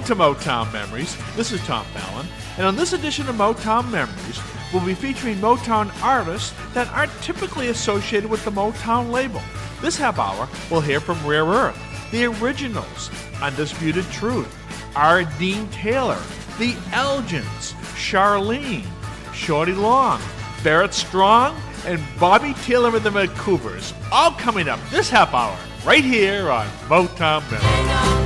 to Motown Memories. This is Tom Fallon, and on this edition of Motown Memories, we'll be featuring Motown artists that aren't typically associated with the Motown label. This half hour, we'll hear from Rare Earth, The Originals, Undisputed Truth, R. Dean Taylor, The Elgins, Charlene, Shorty Long, Barrett Strong, and Bobby Taylor and the Vancouver's. All coming up this half hour, right here on Motown Memories.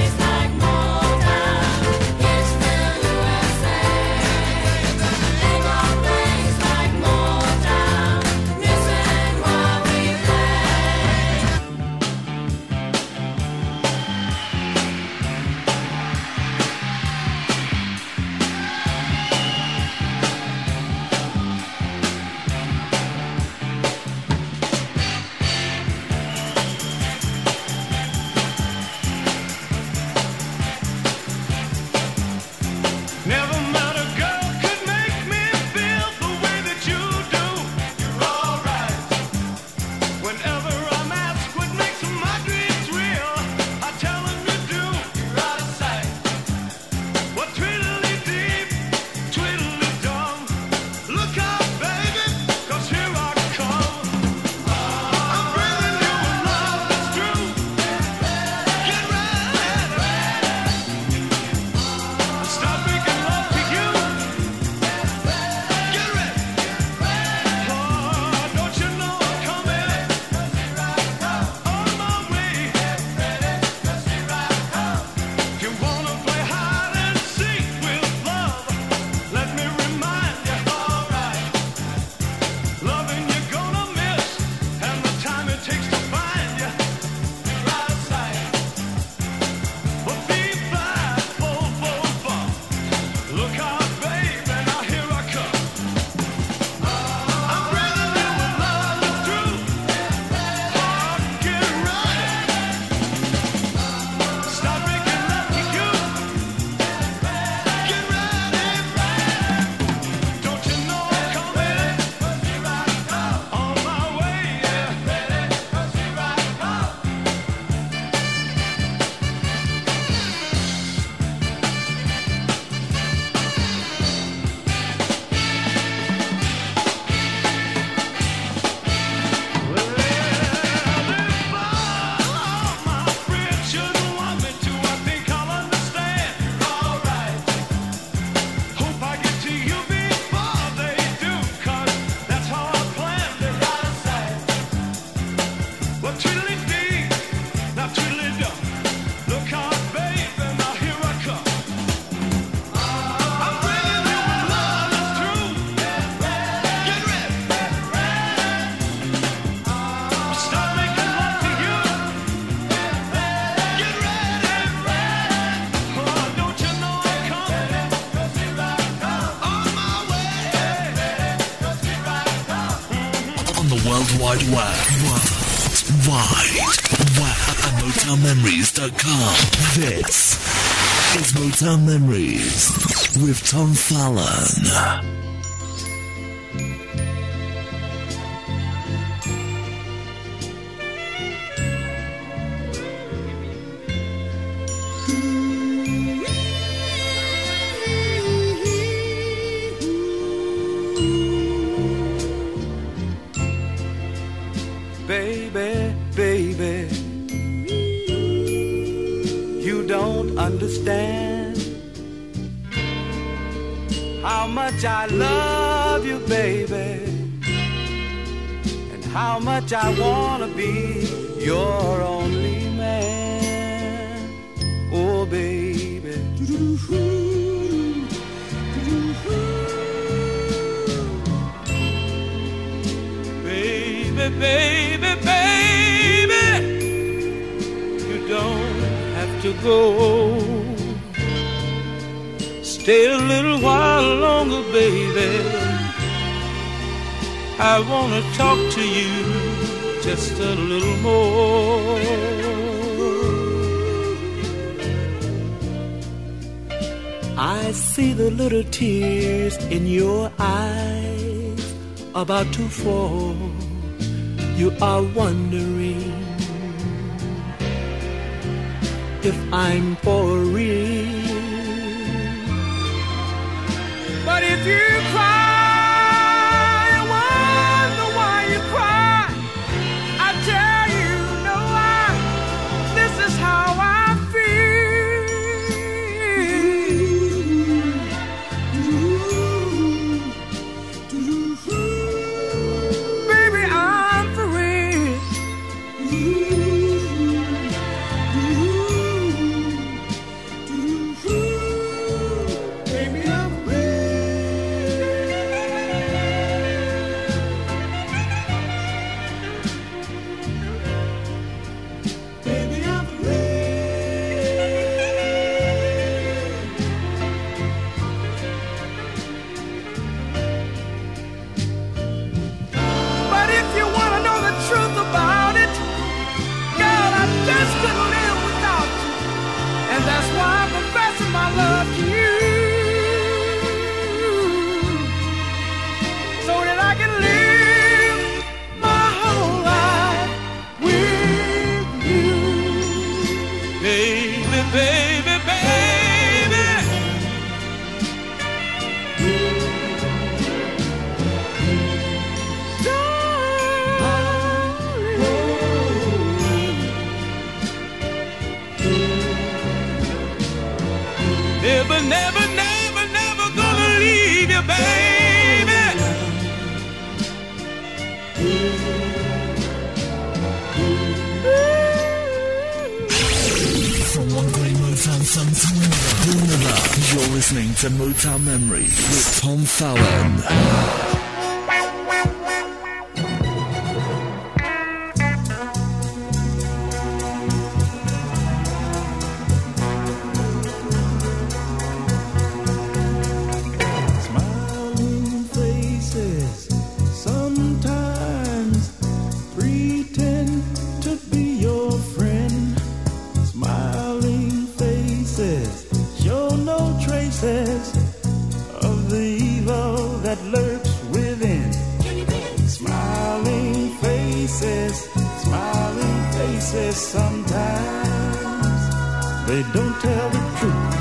Wide at MotownMemories.com. This is Motown Memories with Tom Fallon. Baby, you don't understand how much I love you, baby, and how much I wanna be your only man. Oh, baby. Baby, you don't have to go. Stay a little while longer, baby. I wanna talk to you just a little more. I see the little tears in your eyes about to fall. You are wondering if I'm for real. But if you cry, I wonder why you cry. I tell you, no lie, this is how I feel. Baby, I'm for real. Baby, I'm for real. Baby, I'm for real. But if you want to know the truth about it, girl, I just couldn't live without you. And that's why I'm professing my love to you. So that I can live my whole life with you. Baby, baby, baby. Never, never, never, never gonna leave you, baby. From one great Motown song to another, you're listening to Motown Memories with Tom Fallon. Smiling faces sometimes pretend to be your friend. Smiling faces show no traces of the evil that lurks within. Smiling faces sometimes they don't tell the truth.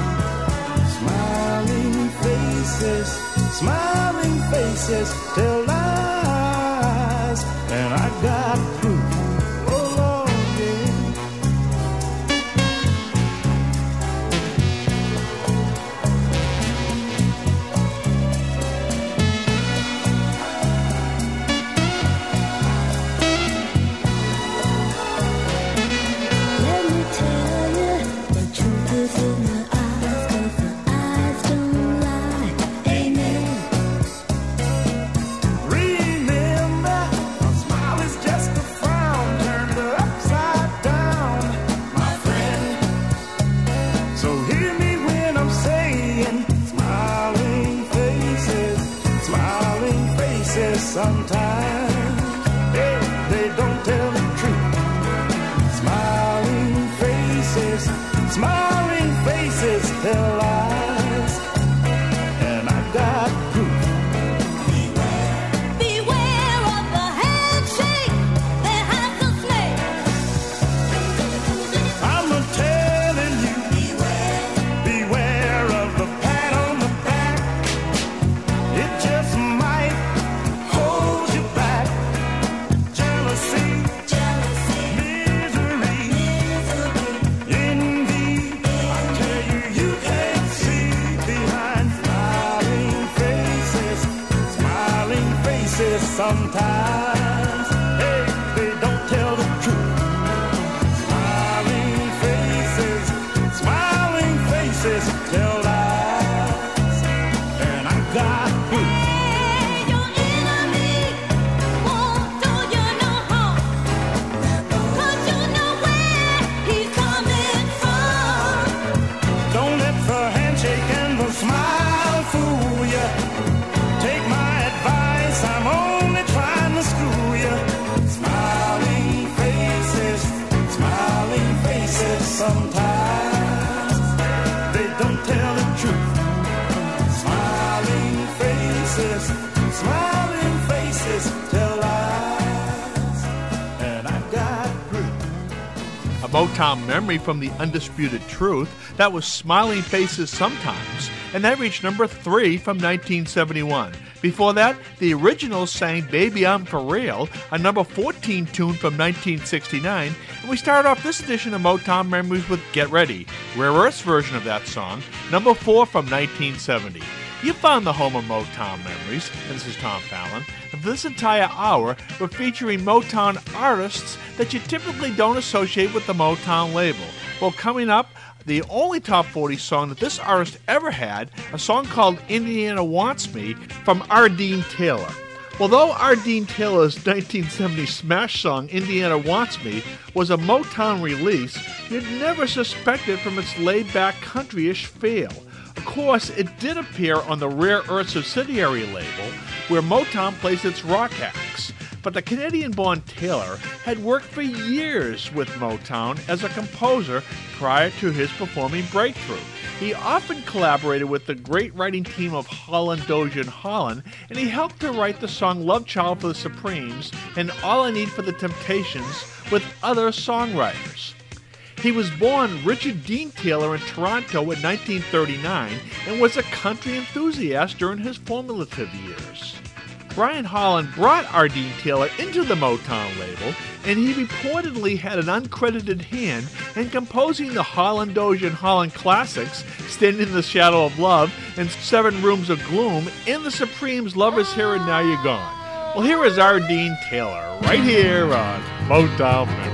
Smiling faces tell lies, and I got proof. Oh Lord, yeah. Let me tell you, the truth is in the eyes, 'cause the eyes don't lie. Amen. Remember, a smile is just a frown turned upside down, my friend. So hear me when I'm saying, smiling faces sometimes, hey, they don't tell the truth. Smiling faces tell lies, and I got proof. Beware of the handshake that has the snake. I'm telling you, beware of the pat on the back. It just might hold you back. Jealousy, misery, envy. I tell you, you can't see behind smiling faces sometimes. Hey, they don't tell the truth. Smiling faces tell lies, and I got proof. Hey, your enemy won't do you no harm, 'cause you know where he's coming from. Don't let the handshake and the smile fool you. Take my advice, I'm only trying to school you. Motown memory from the Undisputed Truth. That was Smiling Faces Sometimes, and that reached number 3 from 1971. Before that, the Originals sang Baby I'm For Real, a number 14 tune from 1969, and we started off this edition of Motown Memories with Get Ready, Rare Earth's version of that song, number 4 from 1970. You found the home of Motown Memories, and this is Tom Fallon, and for this entire hour, we're featuring Motown artists that you typically don't associate with the Motown label. Well, coming up, the only top 40 song that this artist ever had, a song called Indiana Wants Me from Ardeen Taylor. Although Ardeen Taylor's 1970 smash song Indiana Wants Me was a Motown release, you'd never suspect it from its laid-back country-ish feel. Of course, it did appear on the Rare Earth subsidiary label, where Motown plays its rock acts. But the Canadian-born Taylor had worked for years with Motown as a composer prior to his performing breakthrough. He often collaborated with the great writing team of Holland, Dozier, and Holland, and he helped to write the song Love Child for the Supremes and All I Need for the Temptations with other songwriters. He was born Richard Dean Taylor in Toronto in 1939 and was a country enthusiast during his formative years. Brian Holland brought Ardeen Taylor into the Motown label, and he reportedly had an uncredited hand in composing the Holland, Dozier, and Holland classics, Standing in the Shadow of Love and 7 Rooms of Gloom, and the Supremes' Love Is Here and Now You're Gone. Well, here is Ardeen Taylor, right here on Motown Memories.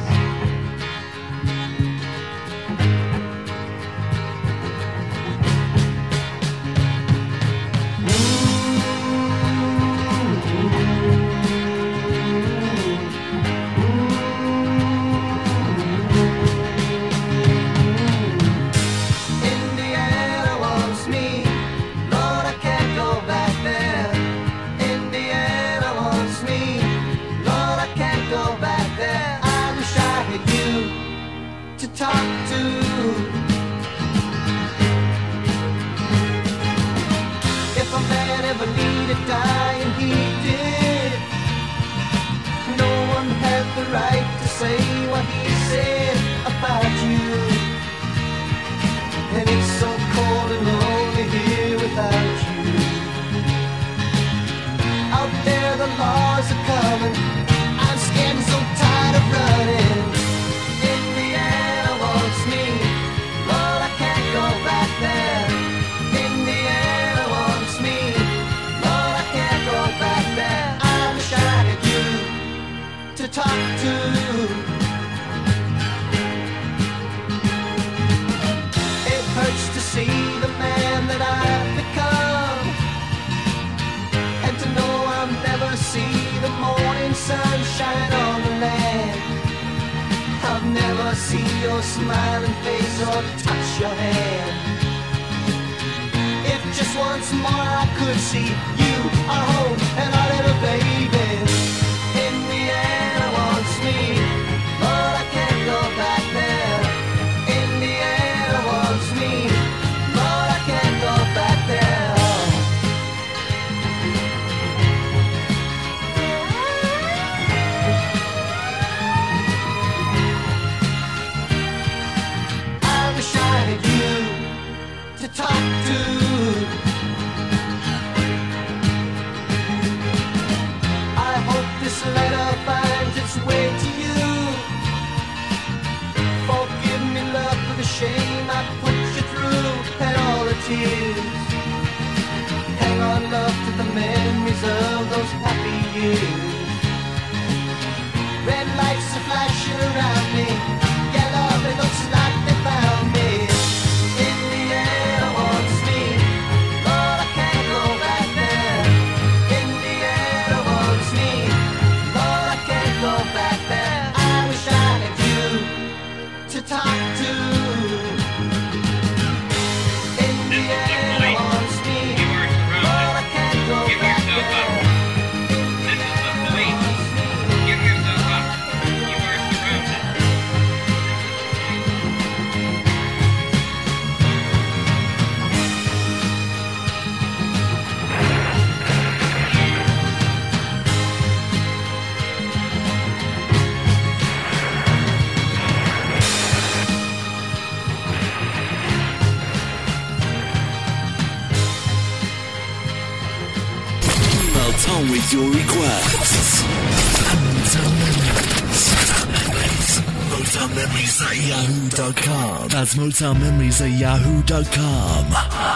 Sunshine on the land. I'll never see your smiling face or touch your hand. If just once more I could see you, our home and our little baby. Indiana wants me, but I can't go back there. Indiana wants me, but I can't go back there. To talk to. I hope this letter finds its way to you. Forgive me, love, for the shame I put you through and all the tears. Hang on, love, to the memories of those happy years. Red lights are flashing around me. Yeah, love, it looks like they found me. Talk to. Indiana wants me, but I can't go back there. This is the police. Give yourself up. You are surrounded. on with your requests. Motown Memories at yahoo.com. That's Motown Memories at yahoo.com.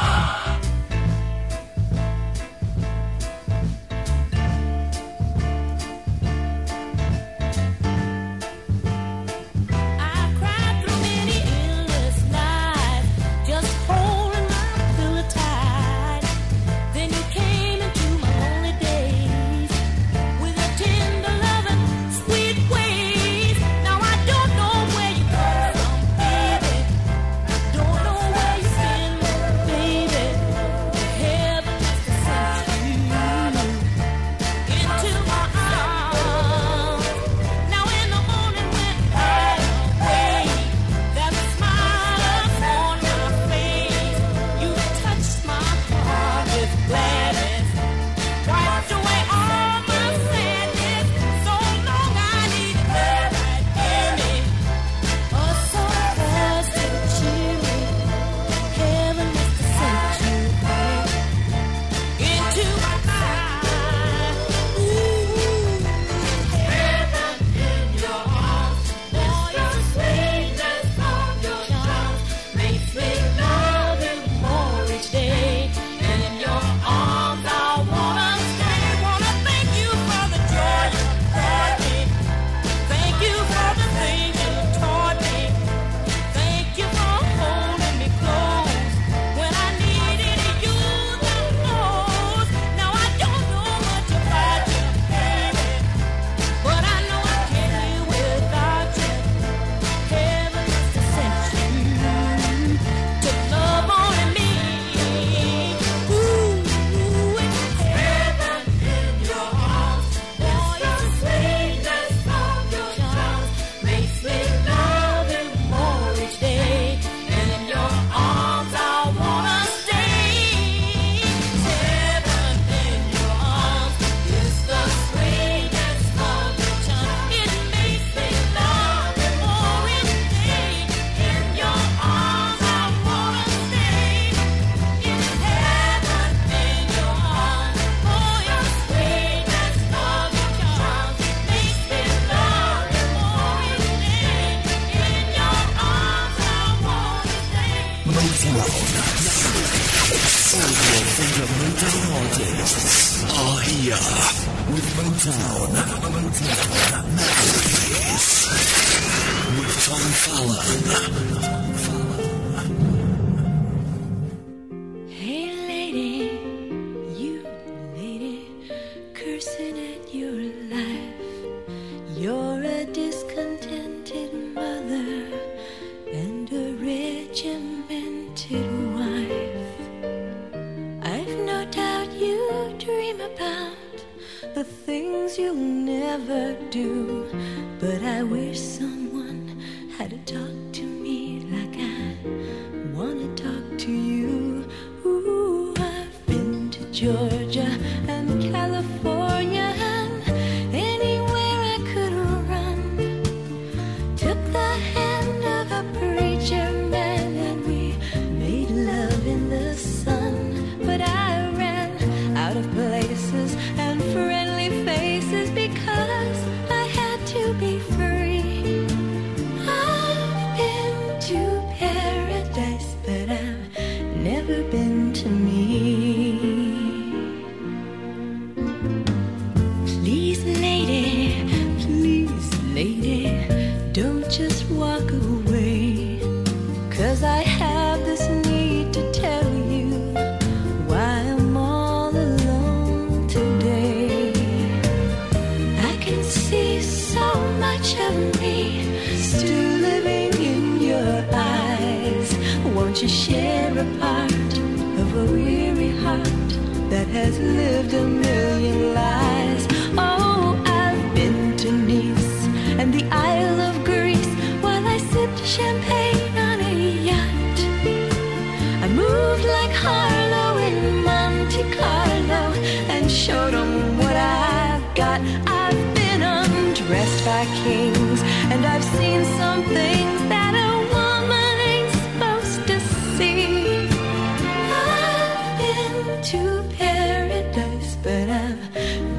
Kings, and I've seen some things that a woman ain't supposed to see. I've been to paradise, but I've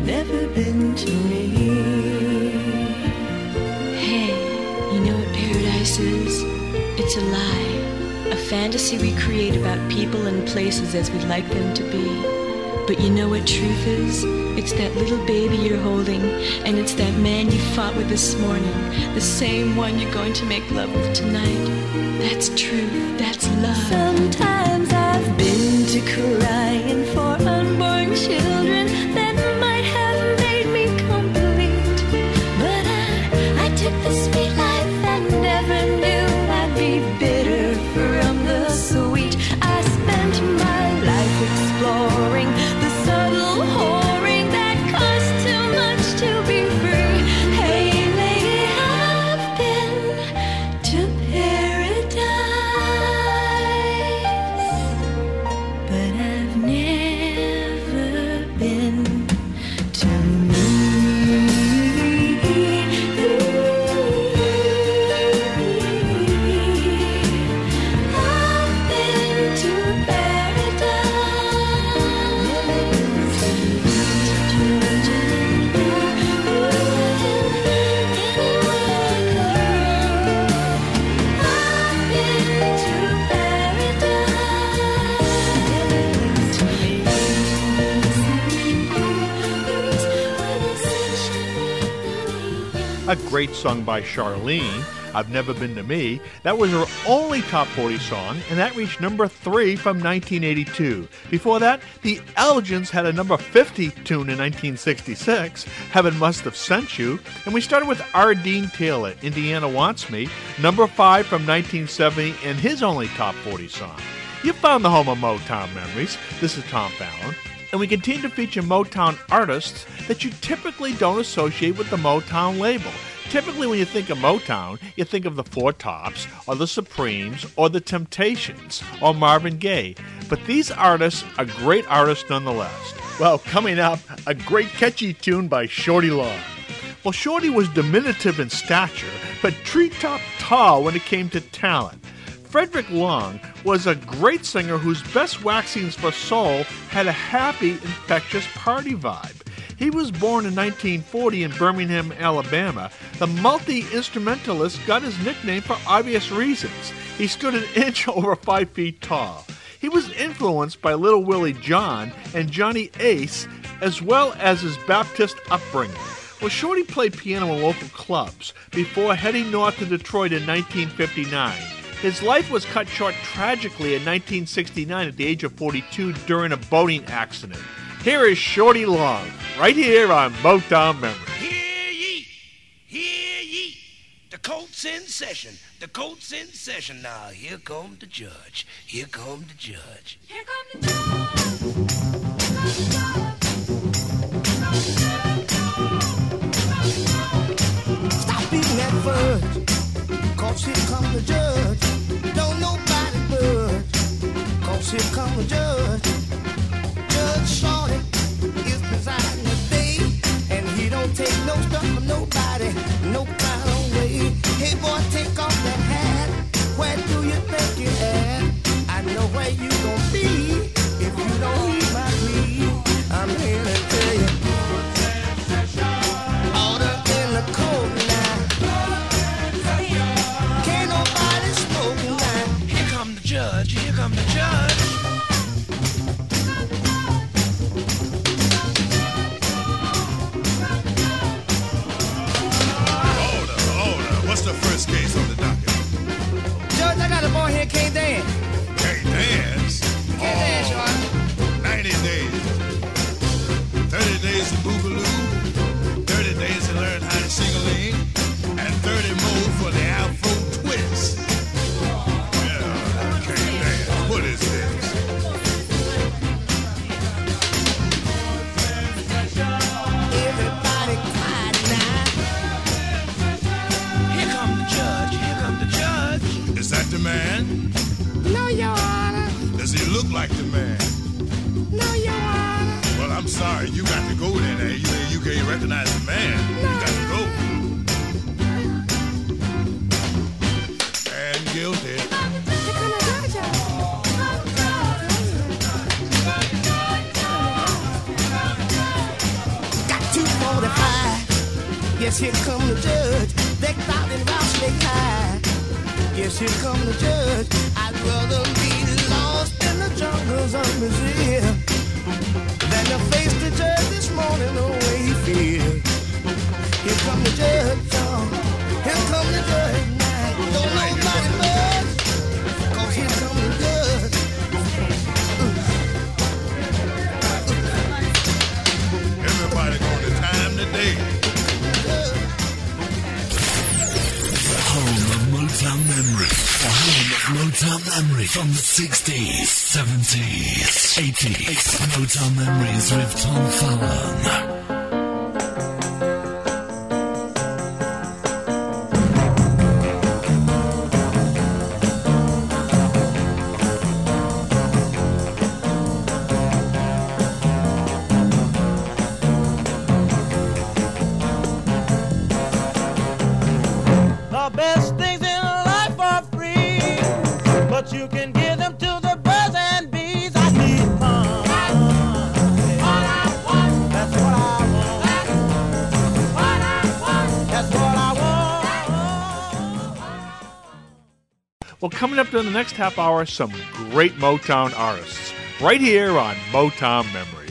to me. Hey, you know what paradise is? It's a lie, a fantasy we create about people and places as we'd like them to be. But you know what truth is? It's that little baby you're holding, and it's that man you fought with this morning, the same one you're going to make love with tonight. That's truth, that's love. Sometimes I've been to crying for unborn children that might have made me complete. But I took the sweet life and never knew I'd be bitter from the sweet. I spent my life exploring the subtle whoring that cost too much to be free. Hey lady, I've been to paradise, but I've never been to me. I've been to A great song by Charlene, I've Never Been to Me. That was her only top 40 song, and that reached number 3 from 1982. Before that, the Elgins had a number 50 tune in 1966, Heaven Must Have Sent You, and we started with R. Dean Taylor, Indiana Wants Me, number 5 from 1970, and his only top 40 song. You found the home of Motown Memories. This is Tom Fallon. And we continue to feature Motown artists that you typically don't associate with the Motown label. Typically when you think of Motown, you think of the Four Tops, or the Supremes, or the Temptations, or Marvin Gaye. But these artists are great artists nonetheless. Well, coming up, a great catchy tune by Shorty Long. Well, Shorty was diminutive in stature, but treetop tall when it came to talent. Frederick Long was a great singer whose best waxings for soul had a happy, infectious party vibe. He was born in 1940 in Birmingham, Alabama. The multi-instrumentalist got his nickname for obvious reasons. He stood an inch over 5 feet tall. He was influenced by Little Willie John and Johnny Ace, as well as his Baptist upbringing. Well, Shorty played piano in local clubs before heading north to Detroit in 1959. His life was cut short tragically in 1969 at the age of 42 during a boating accident. Here is Shorty Long, right here on Motown Memories. Hear ye, the court's in session, the court's in session. Now, here come the judge, here come the judge. Here come the judge. Stop beating that fudge, 'cause here come the judge. Don't nobody budge, 'cause here come the judge. Judge Shorty is presiding today, and he don't take no stuff from nobody, no kind of way. Hey boy, take off that hat, where do you think you're at? I know where you gon' be if you don't heed my plea. I'm here to tell you, order in the court now. Can't nobody smoke now. Here come the judge, here come the judge. What's the first case on the docket? Judge, I got a boy here can't dance. Can't dance? Can't dance, Shorty. 90 days. 30 days of boogaloo. 30 days to learn how to sing-a-ling. And 30 more for the Afro twist. Yeah, can't dance. What is this? Everybody quiet now. Here come the judge, here come the judge. Is that the man? No, Your Honor. Does he look like the man? No, Your Honor. Well, I'm sorry. You got to go then. You can't recognize the man. You got to go. And guilty. Got 245 Yes, here come the judge, decked out in rattlesnake hide. Yes, here come the judge. I'd rather be lost in the jungles of Brazil than to face the judge this morning the way he feels. Here come the judge, y'all. Here come the judge now. Don't nobody budge, 'cause here come the judge. Everybody gonna time today. Home of Motown Memory. The home of Motown Memory from the 60s, 70s, 80s. Motown Memories with Tom Fallon. The best things in life are free, but you can give them to the birds and bees. I need fun. That's what I want. That's what I want. That's what I want. Well, coming up during the next half hour, some great Motown artists right here on Motown Memories.